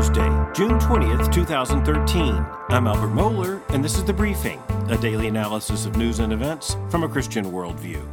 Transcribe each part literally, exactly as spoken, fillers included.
Tuesday, June twentieth, twenty thirteen. I'm Albert Mohler, and this is The Briefing, a daily analysis of news and events from a Christian worldview.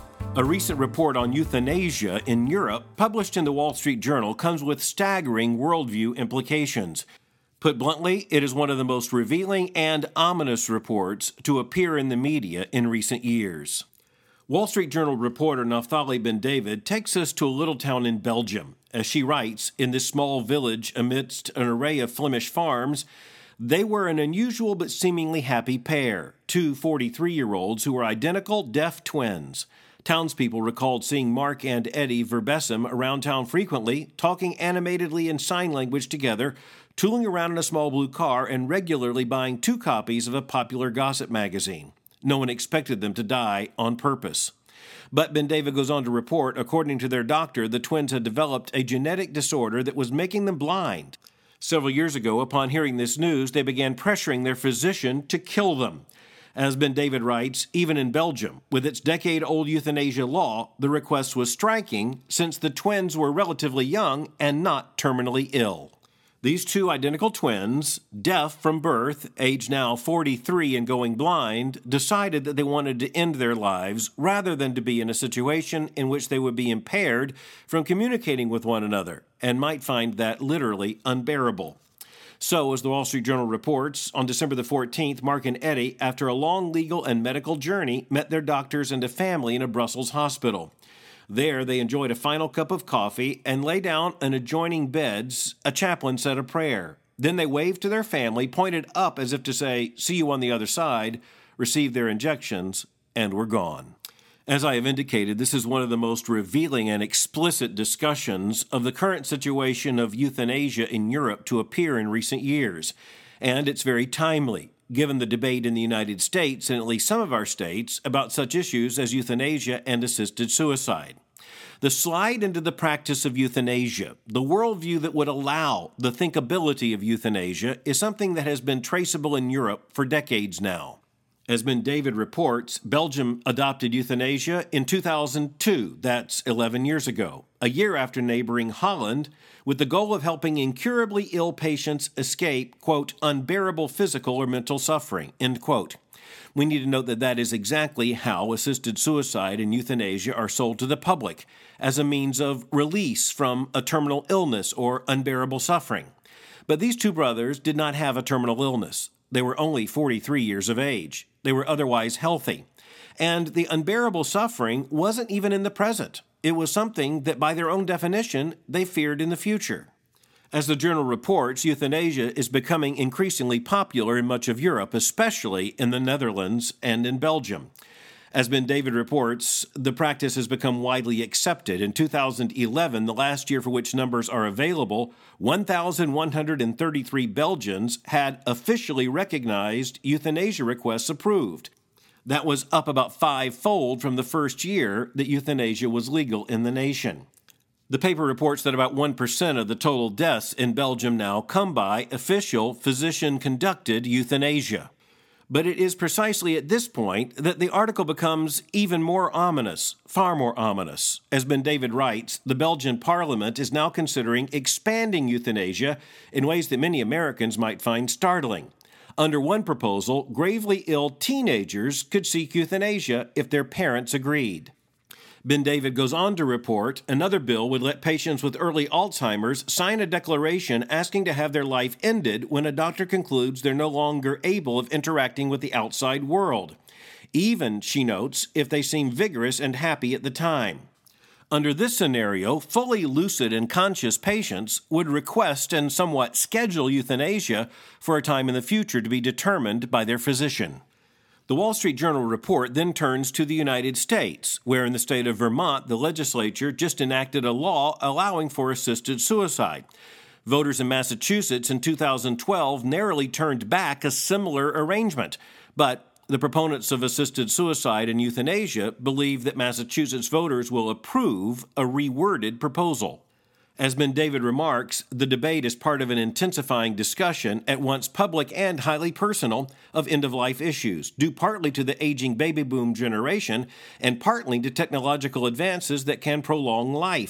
A recent report on euthanasia in Europe, published in the Wall Street Journal, comes with staggering worldview implications. Put bluntly, it is one of the most revealing and ominous reports to appear in the media in recent years. Wall Street Journal reporter Naftali Ben-David takes us to a little town in Belgium. As she writes, in this small village amidst an array of Flemish farms, they were an unusual but seemingly happy pair, two forty-three-year-olds who were identical deaf twins. Townspeople recalled seeing Mark and Eddie Verbessem around town frequently, talking animatedly in sign language together, tooling around in a small blue car, and regularly buying two copies of a popular gossip magazine. No one expected them to die on purpose. But Ben-David goes on to report, according to their doctor, the twins had developed a genetic disorder that was making them blind. Several years ago, upon hearing this news, they began pressuring their physician to kill them. As Ben-David writes, even in Belgium, with its decade-old euthanasia law, the request was striking since the twins were relatively young and not terminally ill. These two identical twins, deaf from birth, aged now forty-three and going blind, decided that they wanted to end their lives rather than to be in a situation in which they would be impaired from communicating with one another and might find that literally unbearable. So, as the Wall Street Journal reports, on December the fourteenth, Mark and Eddie, after a long legal and medical journey, met their doctors and a family in a Brussels hospital. There, they enjoyed a final cup of coffee and lay down in adjoining beds. A chaplain said a prayer. Then they waved to their family, pointed up as if to say, "See you on the other side," received their injections, and were gone. As I have indicated, this is one of the most revealing and explicit discussions of the current situation of euthanasia in Europe to appear in recent years. And it's very timely, given the debate in the United States and at least some of our states about such issues as euthanasia and assisted suicide. The slide into the practice of euthanasia, the worldview that would allow the thinkability of euthanasia, is something that has been traceable in Europe for decades now. As Ben-David reports, Belgium adopted euthanasia in two thousand two, that's eleven years ago, a year after neighboring Holland, with the goal of helping incurably ill patients escape, quote, unbearable physical or mental suffering, end quote. We need to note that that is exactly how assisted suicide and euthanasia are sold to the public, as a means of release from a terminal illness or unbearable suffering. But these two brothers did not have a terminal illness. They were only forty-three years of age. They were otherwise healthy. And the unbearable suffering wasn't even in the present. It was something that, by their own definition, they feared in the future. As the journal reports, euthanasia is becoming increasingly popular in much of Europe, especially in the Netherlands and in Belgium. As Ben-David reports, the practice has become widely accepted. In two thousand eleven, the last year for which numbers are available, one thousand one hundred thirty-three Belgians had officially recognized euthanasia requests approved. That was up about five-fold from the first year that euthanasia was legal in the nation. The paper reports that about one percent of the total deaths in Belgium now come by official physician-conducted euthanasia. But it is precisely at this point that the article becomes even more ominous, far more ominous. As Ben-David writes, the Belgian parliament is now considering expanding euthanasia in ways that many Americans might find startling. Under one proposal, gravely ill teenagers could seek euthanasia if their parents agreed. Ben-David goes on to report another bill would let patients with early Alzheimer's sign a declaration asking to have their life ended when a doctor concludes they're no longer able of interacting with the outside world, even, she notes, if they seem vigorous and happy at the time. Under this scenario, fully lucid and conscious patients would request and somewhat schedule euthanasia for a time in the future to be determined by their physician. The Wall Street Journal report then turns to the United States, where in the state of Vermont, the legislature just enacted a law allowing for assisted suicide. Voters in Massachusetts in two thousand twelve narrowly turned back a similar arrangement, but the proponents of assisted suicide and euthanasia believe that Massachusetts voters will approve a reworded proposal. As Ben-David remarks, the debate is part of an intensifying discussion, at once public and highly personal, of end-of-life issues, due partly to the aging baby boom generation and partly to technological advances that can prolong life,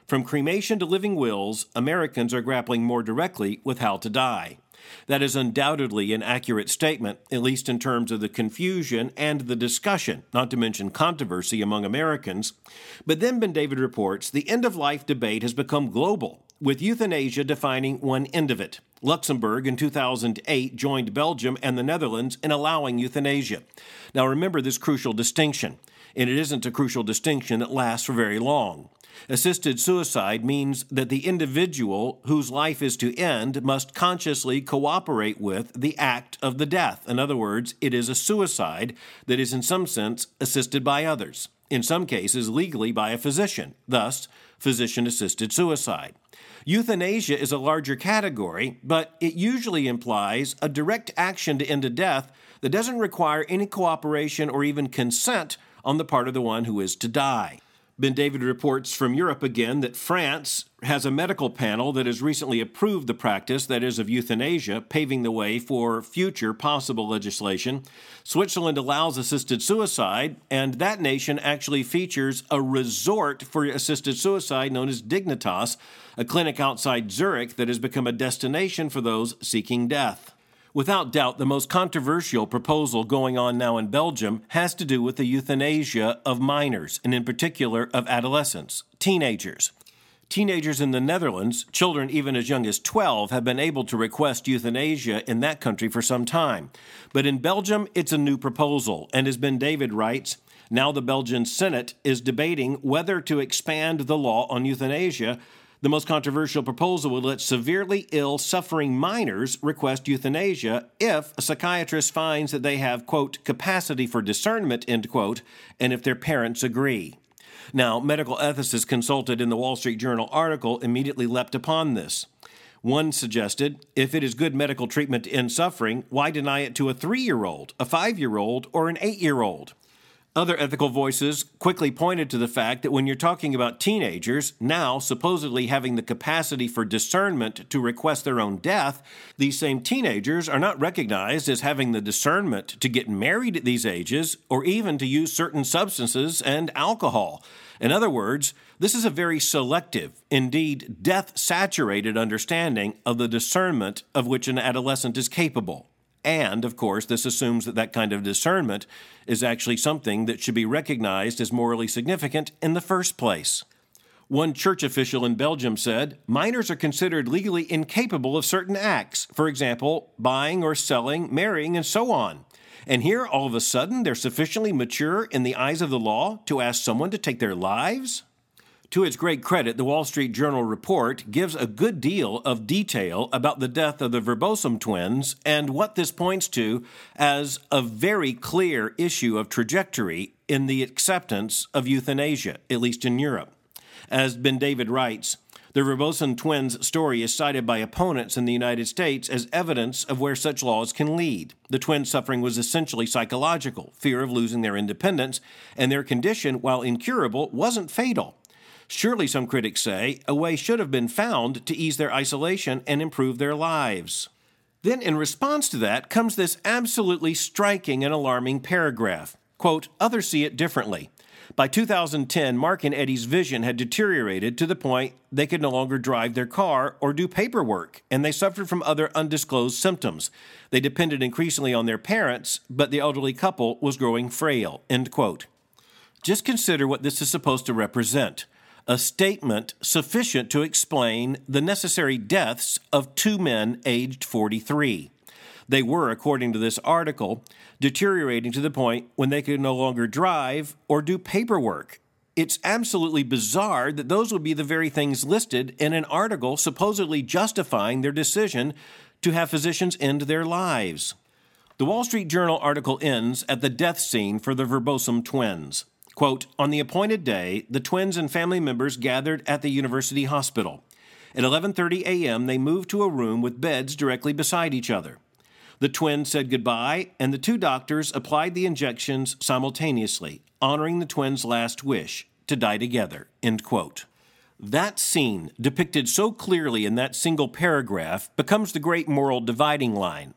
From cremation to living wills, Americans are grappling more directly with how to die. That is undoubtedly an accurate statement, at least in terms of the confusion and the discussion, not to mention controversy among Americans. But then Ben David reports the end-of-life debate has become global, with euthanasia defining one end of it. Luxembourg in two thousand eight joined Belgium and the Netherlands in allowing euthanasia. Now remember this crucial distinction, and it isn't a crucial distinction that lasts for very long. Assisted suicide means that the individual whose life is to end must consciously cooperate with the act of the death. In other words, it is a suicide that is in some sense assisted by others, in some cases legally by a physician, thus physician-assisted suicide. Euthanasia is a larger category, but it usually implies a direct action to end a death that doesn't require any cooperation or even consent on the part of the one who is to die. Ben David reports from Europe again that France has a medical panel that has recently approved the practice, that is, of euthanasia, paving the way for future possible legislation. Switzerland allows assisted suicide, and that nation actually features a resort for assisted suicide known as Dignitas, a clinic outside Zurich that has become a destination for those seeking death. Without doubt, the most controversial proposal going on now in Belgium has to do with the euthanasia of minors, and in particular of adolescents, teenagers. Teenagers in the Netherlands, children even as young as twelve, have been able to request euthanasia in that country for some time. But in Belgium, it's a new proposal, and as Ben David writes, now the Belgian Senate is debating whether to expand the law on euthanasia. The most controversial proposal would let severely ill, suffering minors request euthanasia if a psychiatrist finds that they have, quote, capacity for discernment, end quote, and if their parents agree. Now, medical ethicists consulted in the Wall Street Journal article immediately leapt upon this. One suggested, if it is good medical treatment to end suffering, why deny it to a three-year-old, a five-year-old, or an eight-year-old? Other ethical voices quickly pointed to the fact that when you're talking about teenagers, now supposedly having the capacity for discernment to request their own death, these same teenagers are not recognized as having the discernment to get married at these ages or even to use certain substances and alcohol. In other words, this is a very selective, indeed death-saturated understanding of the discernment of which an adolescent is capable. And, of course, this assumes that that kind of discernment is actually something that should be recognized as morally significant in the first place. One church official in Belgium said, minors are considered legally incapable of certain acts, for example, buying or selling, marrying, and so on. And here, all of a sudden, they're sufficiently mature in the eyes of the law to ask someone to take their lives? To its great credit, the Wall Street Journal report gives a good deal of detail about the death of the Verbosom twins and what this points to as a very clear issue of trajectory in the acceptance of euthanasia, at least in Europe. As Ben David writes, the Verbosom twins' story is cited by opponents in the United States as evidence of where such laws can lead. The twins' suffering was essentially psychological, fear of losing their independence, and their condition, while incurable, wasn't fatal. Surely, some critics say, a way should have been found to ease their isolation and improve their lives. Then, in response to that, comes this absolutely striking and alarming paragraph. Quote, others see it differently. By two thousand ten, Mark and Eddie's vision had deteriorated to the point they could no longer drive their car or do paperwork, and they suffered from other undisclosed symptoms. They depended increasingly on their parents, but the elderly couple was growing frail. End quote. Just consider what this is supposed to represent. A statement sufficient to explain the necessary deaths of two men aged forty-three. They were, according to this article, deteriorating to the point when they could no longer drive or do paperwork. It's absolutely bizarre that those would be the very things listed in an article supposedly justifying their decision to have physicians end their lives. The Wall Street Journal article ends at the death scene for the Verbosom twins. Quote, on the appointed day, the twins and family members gathered at the university hospital. At eleven thirty a.m., they moved to a room with beds directly beside each other. The twins said goodbye, and the two doctors applied the injections simultaneously, honoring the twins' last wish, to die together, end quote. That scene, depicted so clearly in that single paragraph, becomes the great moral dividing line.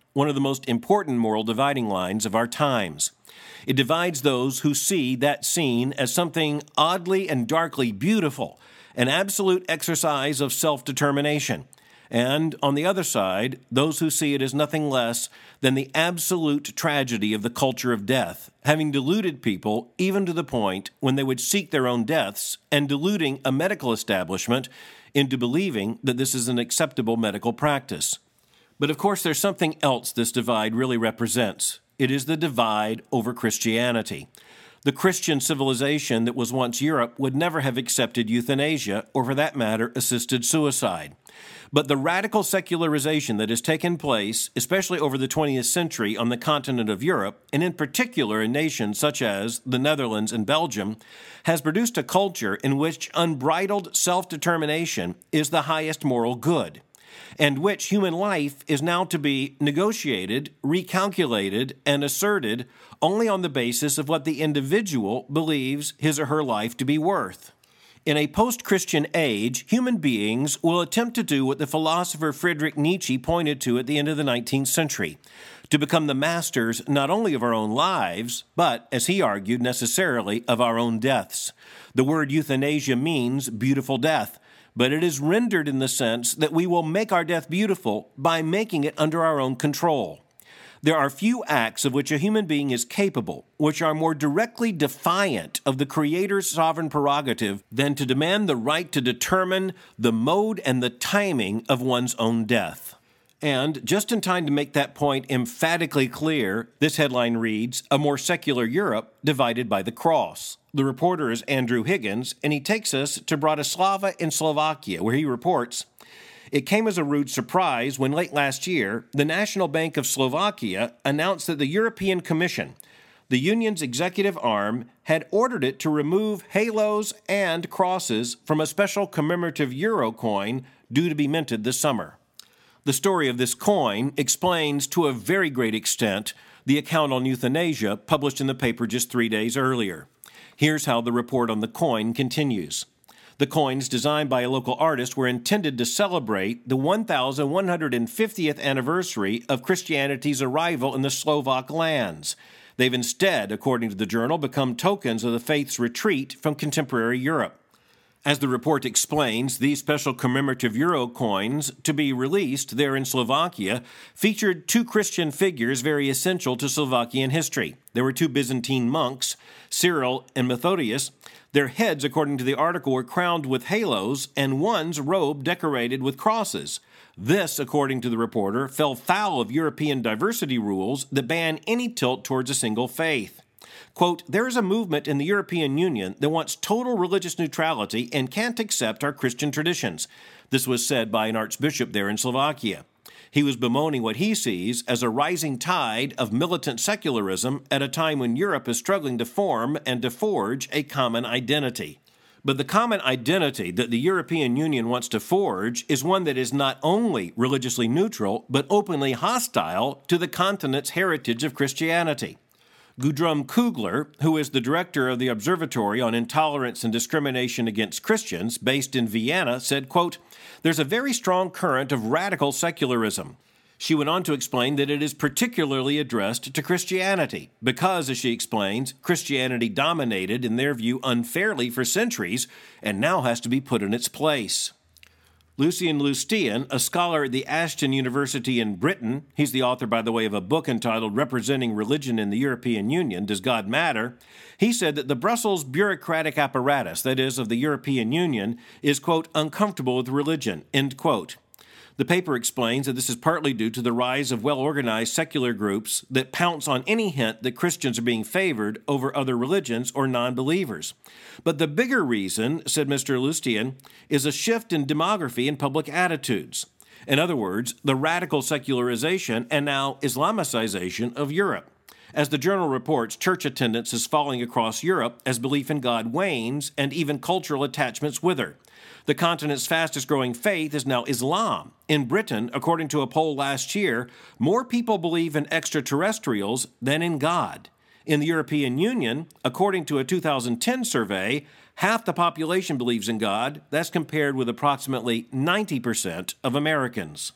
one of the most important moral dividing lines of our times. It divides those who see that scene as something oddly and darkly beautiful, an absolute exercise of self-determination, and, on the other side, those who see it as nothing less than the absolute tragedy of the culture of death, having deluded people even to the point when they would seek their own deaths and deluding a medical establishment into believing that this is an acceptable medical practice. But of course, there's something else this divide really represents. It is the divide over Christianity. The Christian civilization that was once Europe would never have accepted euthanasia, or for that matter, assisted suicide. But the radical secularization that has taken place, especially over the twentieth century on the continent of Europe, and in particular in nations such as the Netherlands and Belgium, has produced a culture in which unbridled self-determination is the highest moral good, and which human life is now to be negotiated, recalculated, and asserted only on the basis of what the individual believes his or her life to be worth. In a post-Christian age, human beings will attempt to do what the philosopher Friedrich Nietzsche pointed to at the end of the nineteenth century, to become the masters not only of our own lives, but, as he argued, necessarily of our own deaths. The word euthanasia means beautiful death, but it is rendered in the sense that we will make our death beautiful by making it under our own control. There are few acts of which a human being is capable, which are more directly defiant of the Creator's sovereign prerogative than to demand the right to determine the mode and the timing of one's own death. And just in time to make that point emphatically clear, this headline reads, "A More Secular Europe Divided by the Cross." The reporter is Andrew Higgins, and he takes us to Bratislava in Slovakia, where he reports, "It came as a rude surprise when late last year, the National Bank of Slovakia announced that the European Commission, the union's executive arm, had ordered it to remove halos and crosses from a special commemorative euro coin due to be minted this summer." The story of this coin explains to a very great extent the account on euthanasia published in the paper just three days earlier. Here's how the report on the coin continues. The coins designed by a local artist were intended to celebrate the one thousand one hundred fiftieth anniversary of Christianity's arrival in the Slovak lands. They've instead, according to the journal, become tokens of the faith's retreat from contemporary Europe. As the report explains, these special commemorative euro coins, to be released there in Slovakia, featured two Christian figures very essential to Slovakian history. There were two Byzantine monks, Cyril and Methodius. Their heads, according to the article, were crowned with halos, and one's robe decorated with crosses. This, according to the reporter, fell foul of European diversity rules that ban any tilt towards a single faith. Quote, "There is a movement in the European Union that wants total religious neutrality and can't accept our Christian traditions." This was said by an archbishop there in Slovakia. He was bemoaning what he sees as a rising tide of militant secularism at a time when Europe is struggling to form and to forge a common identity. But the common identity that the European Union wants to forge is one that is not only religiously neutral, but openly hostile to the continent's heritage of Christianity. Gudrun Kugler, who is the director of the Observatory on Intolerance and Discrimination Against Christians, based in Vienna, said, quote, "There's a very strong current of radical secularism." She went on to explain that it is particularly addressed to Christianity, because, as she explains, Christianity dominated, in their view, unfairly for centuries, and now has to be put in its place. Lucien Lustian, a scholar at the Ashton University in Britain, he's the author, by the way, of a book entitled Representing Religion in the European Union, Does God Matter? He said that the Brussels bureaucratic apparatus, that is, of the European Union, is, quote, "uncomfortable with religion," end quote. The paper explains that this is partly due to the rise of well-organized secular groups that pounce on any hint that Christians are being favored over other religions or non-believers. But the bigger reason, said Mister Lustian, is a shift in demography and public attitudes. In other words, the radical secularization and now Islamicization of Europe. As the journal reports, church attendance is falling across Europe as belief in God wanes and even cultural attachments wither. The continent's fastest-growing faith is now Islam. In Britain, according to a poll last year, more people believe in extraterrestrials than in God. In the European Union, according to a two thousand ten survey, half the population believes in God. That's compared with approximately ninety percent of Americans.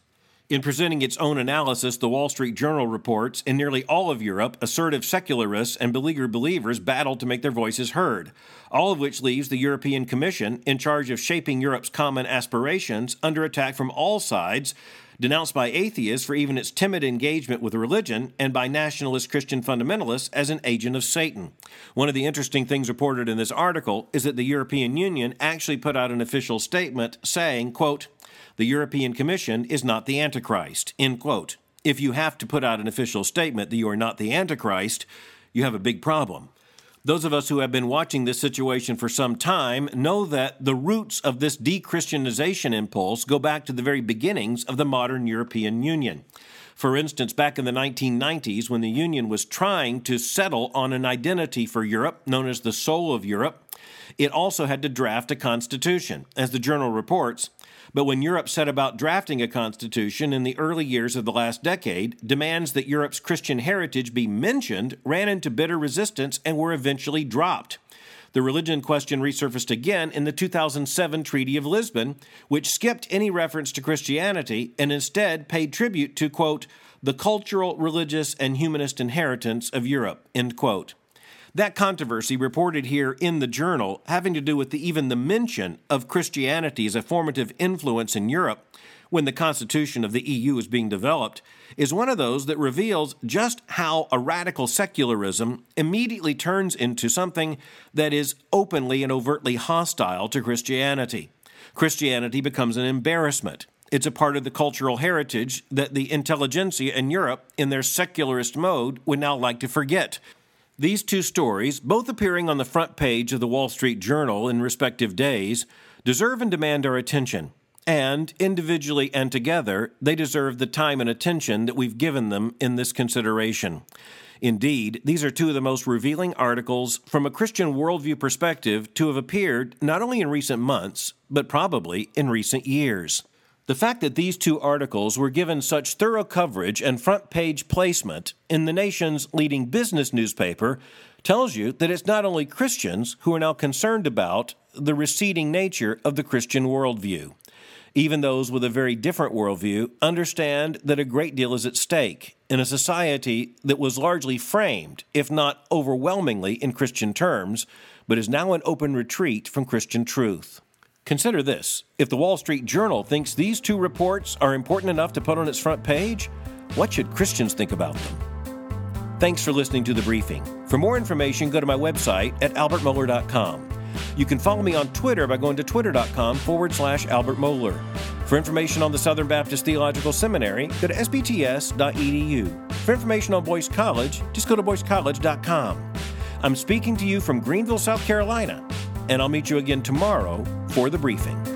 In presenting its own analysis, the Wall Street Journal reports, in nearly all of Europe, assertive secularists and beleaguered believers battled to make their voices heard, all of which leaves the European Commission, in charge of shaping Europe's common aspirations, under attack from all sides, denounced by atheists for even its timid engagement with religion, and by nationalist Christian fundamentalists as an agent of Satan. One of the interesting things reported in this article is that the European Union actually put out an official statement saying, quote, "The European Commission is not the Antichrist," end quote. If you have to put out an official statement that you are not the Antichrist, you have a big problem. Those of us who have been watching this situation for some time know that the roots of this de-Christianization impulse go back to the very beginnings of the modern European Union. For instance, back in the nineteen nineties, when the Union was trying to settle on an identity for Europe, known as the soul of Europe, it also had to draft a constitution. As the Journal reports, but when Europe set about drafting a constitution in the early years of the last decade, demands that Europe's Christian heritage be mentioned ran into bitter resistance and were eventually dropped. The religion question resurfaced again in the two thousand seven Treaty of Lisbon, which skipped any reference to Christianity and instead paid tribute to, quote, "the cultural, religious, and humanist inheritance of Europe," end quote. That controversy reported here in the Journal, having to do with the, even the mention of Christianity as a formative influence in Europe when the Constitution of the E U is being developed, is one of those that reveals just how a radical secularism immediately turns into something that is openly and overtly hostile to Christianity. Christianity becomes an embarrassment. It's a part of the cultural heritage that the intelligentsia in Europe, in their secularist mode, would now like to forget. These two stories, both appearing on the front page of the Wall Street Journal in respective days, deserve and demand our attention. And, individually and together, they deserve the time and attention that we've given them in this consideration. Indeed, these are two of the most revealing articles from a Christian worldview perspective to have appeared not only in recent months, but probably in recent years. The fact that these two articles were given such thorough coverage and front-page placement in the nation's leading business newspaper tells you that it's not only Christians who are now concerned about the receding nature of the Christian worldview. Even those with a very different worldview understand that a great deal is at stake in a society that was largely framed, if not overwhelmingly in Christian terms, but is now in open retreat from Christian truth. Consider this. If the Wall Street Journal thinks these two reports are important enough to put on its front page, what should Christians think about them? Thanks for listening to The Briefing. For more information, go to my website at albert mohler dot com. You can follow me on Twitter by going to twitter.com forward slash Albert Mohler. For information on the Southern Baptist Theological Seminary, go to s b t s dot e d u. For information on Boyce College, just go to boyce college dot com. I'm speaking to you from Greenville, South Carolina, and I'll meet you again tomorrow for The Briefing.